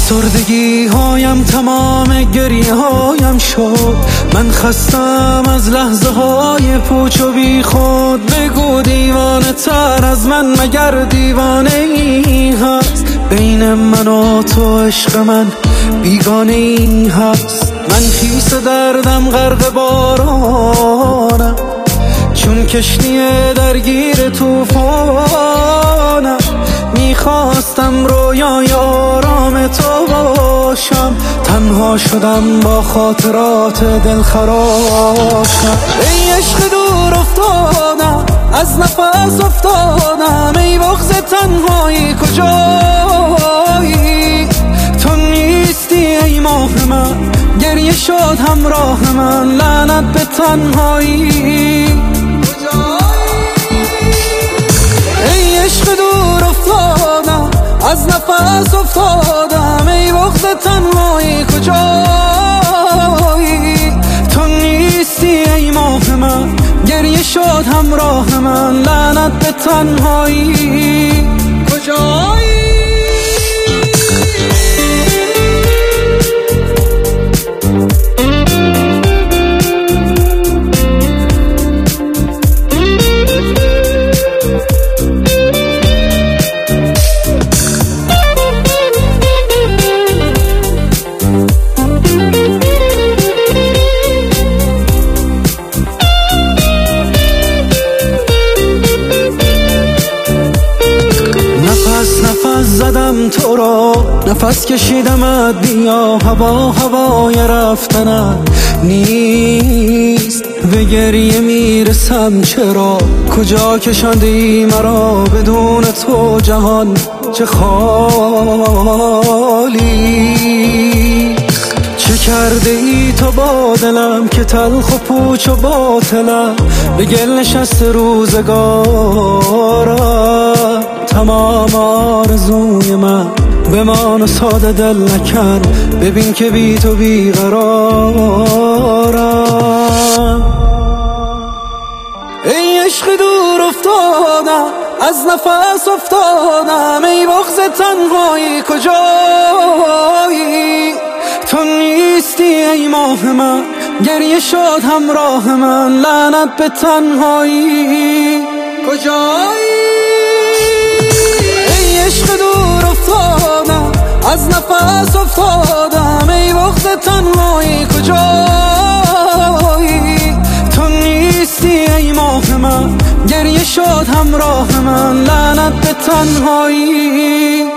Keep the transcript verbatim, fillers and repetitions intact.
افسردگی هایم تمام گریه هایم شد. من خستم از لحظه های پوچ و بی خود. بگو دیوانه تر از من مگر دیوانه ای هست؟ بین من و تو عشق من بیگانه ای هست. من خیس دردم غرق بارانم، چون کشتی درگیر طوفانم. میخواستم رویای آرام تو باشم، تنها شدم با خاطرات دلخراشم. ای عشق دور افتادم، از نفس افتادم. ای بغض تنهایی کجایی؟ تو نیستی ای ماه من، گریه شد همراه من. لعنت به تنهایی. ای عشق دور افتادم، از نفس افتادم. ای بغض تنهایی کجایی؟ تو نیستی ای ماه من، گریه شد همراه من. لعنت به تنهایی. کجایی؟ نفس زدم تو را، نفس کشیدمت. بیا هوا هوای رفتنت نیست. به گریه میرسم چرا؟ کجا کشاندی مرا؟ بدون تو جهان چه خالی. چه کرده ای تو با دلم که تلخ و پوچ و باطلم؟ به گل نشست روزگارم. تمام آرزوی من بمان و ساده دل نکن. ببین که بی تو بیقرارم. ای عشق دور افتادم، از نفس افتادم. ای بغض تنهایی کجایی؟ تو نیستی ای ماه من، گریه شد همراه من. لعنت به تنهایی. کجایی؟ ای عشق دور افتادم، از نفس افتادم. ای بغض تنهایی کجایی؟ تو نیستی ای ماه من، گریه شد همراه من. لعنت به تنهایی.